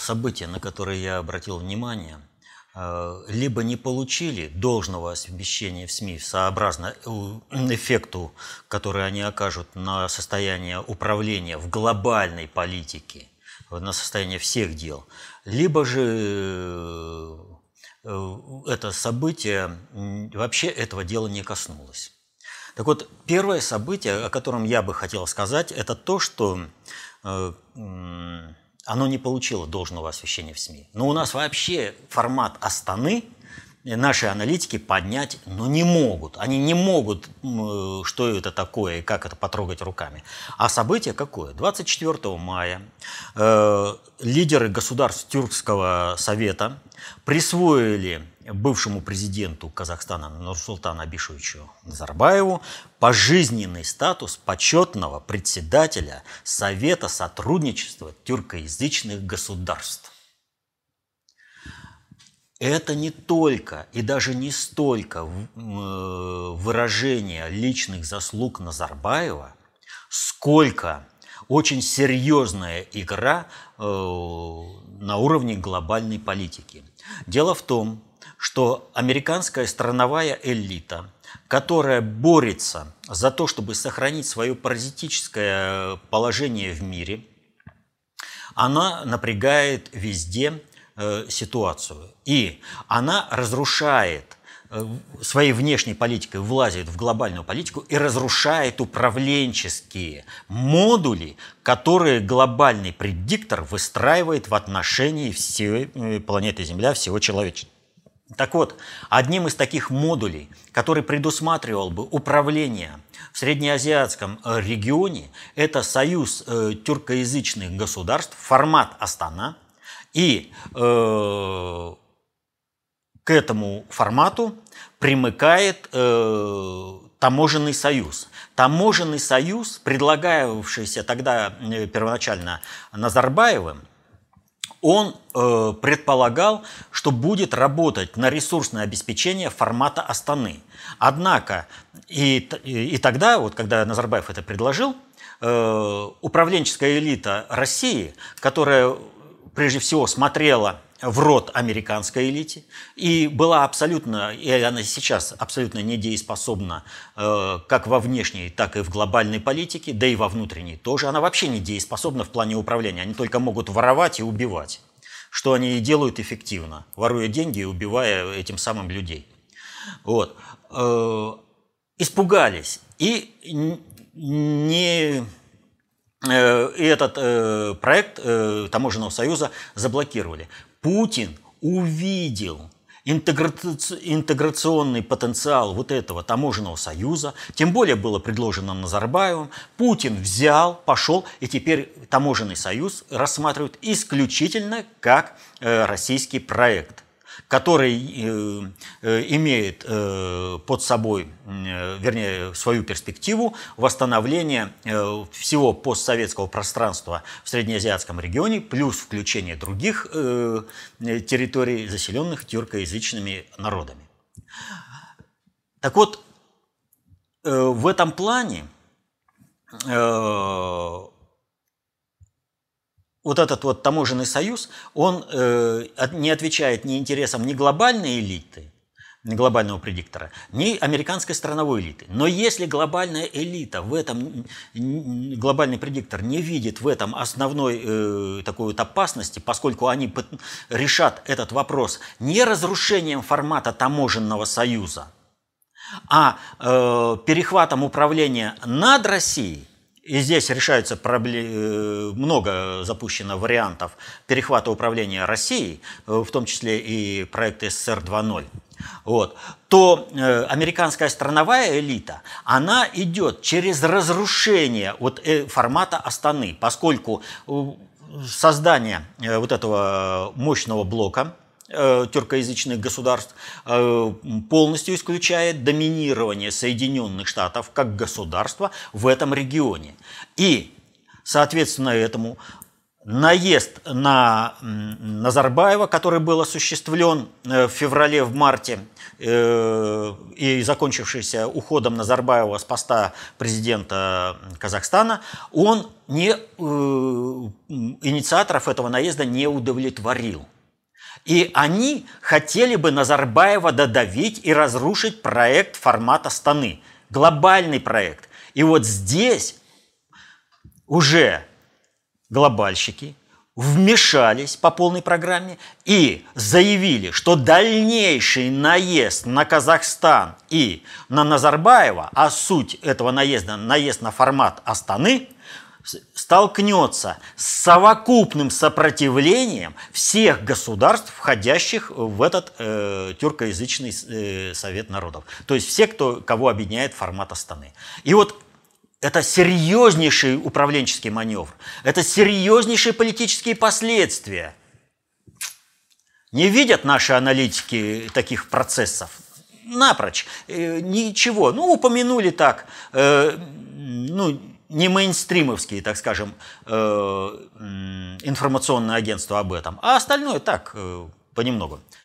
события, на которые я обратил внимание, либо не получили должного освещения в СМИ сообразно эффекту, который они окажут на состояние управления в глобальной политике, на состояние всех дел, либо же это событие вообще этого дела не коснулось. Так вот, первое событие, о котором я бы хотел сказать, это то, что оно не получило должного освещения в СМИ. Но у нас вообще формат Астаны наши аналитики поднять не могут. Они не могут, что это такое и как это потрогать руками. А событие какое? 24 мая лидеры государств Тюркского совета присвоили бывшему президенту Казахстана Нурсултану Абишевичу Назарбаеву пожизненный статус почетного председателя Совета сотрудничества тюркоязычных государств. Это не только и даже не столько выражение личных заслуг Назарбаева, сколько очень серьезная игра на уровне глобальной политики. Дело в том, что американская страновая элита, которая борется за то, чтобы сохранить свое паразитическое положение в мире, она напрягает везде ситуацию. И она разрушает своей внешней политикой, влазит в глобальную политику и разрушает управленческие модули, которые глобальный предиктор выстраивает в отношении всей планеты Земля, всего человечества. Так вот, одним из таких модулей, который предусматривал бы управление в среднеазиатском регионе, это союз тюркоязычных государств, формат Астана. И к этому формату примыкает таможенный союз. Таможенный союз, предлагавшийся тогда первоначально Назарбаевым, он предполагал, что будет работать на ресурсное обеспечение формата Астаны. Однако и тогда, вот когда Назарбаев это предложил, управленческая элита России, которая прежде всего смотрела в рот американской элите и была абсолютно, и она сейчас абсолютно недееспособна как во внешней, так и в глобальной политике, да и во внутренней тоже. Она вообще недееспособна в плане управления. Они только могут воровать и убивать, что они и делают эффективно, воруя деньги и убивая этим самым людей. Вот. Испугались и этот проект Таможенного союза заблокировали. Путин увидел интеграционный потенциал вот этого таможенного союза, тем более было предложено Назарбаевым. Путин взял, пошел, и теперь таможенный союз рассматривают исключительно как российский проект, который имеет под собой, вернее, свою перспективу восстановления всего постсоветского пространства в среднеазиатском регионе, плюс включение других территорий, заселенных тюркоязычными народами. Так вот, в этом плане вот этот вот таможенный союз, он не отвечает ни интересам ни глобальной элиты, ни глобального предиктора, ни американской страновой элиты. Но если глобальная элита в этом, глобальный предиктор не видит в этом основной такой вот опасности, поскольку они решат этот вопрос не разрушением формата таможенного союза, а перехватом управления над Россией. И здесь решаются много запущено вариантов перехвата управления Россией, в том числе и проект СССР 2.0, вот, то американская страновая элита, она идет через разрушение вот формата Астаны, поскольку создание вот этого мощного блока тюркоязычных государств полностью исключает доминирование Соединенных Штатов как государства в этом регионе. И, соответственно, этому наезд на Назарбаева, который был осуществлен в феврале, в марте, и закончившийся уходом Назарбаева с поста президента Казахстана, он инициаторов этого наезда не удовлетворил. И они хотели бы Назарбаева додавить и разрушить проект формата Астаны, глобальный проект. И вот здесь уже глобальщики вмешались по полной программе и заявили, что дальнейший наезд на Казахстан и на Назарбаева, а суть этого наезда – наезд на формат Астаны, столкнется с совокупным сопротивлением всех государств, входящих в этот тюркоязычный Совет народов. То есть все, кого объединяет формат Астаны. И вот это серьезнейший управленческий маневр, это серьезнейшие политические последствия. Не видят наши аналитики таких процессов напрочь, ничего. Ну, упомянули так, не мейнстримовские, так скажем, информационные агентства об этом, а остальное так, понемногу.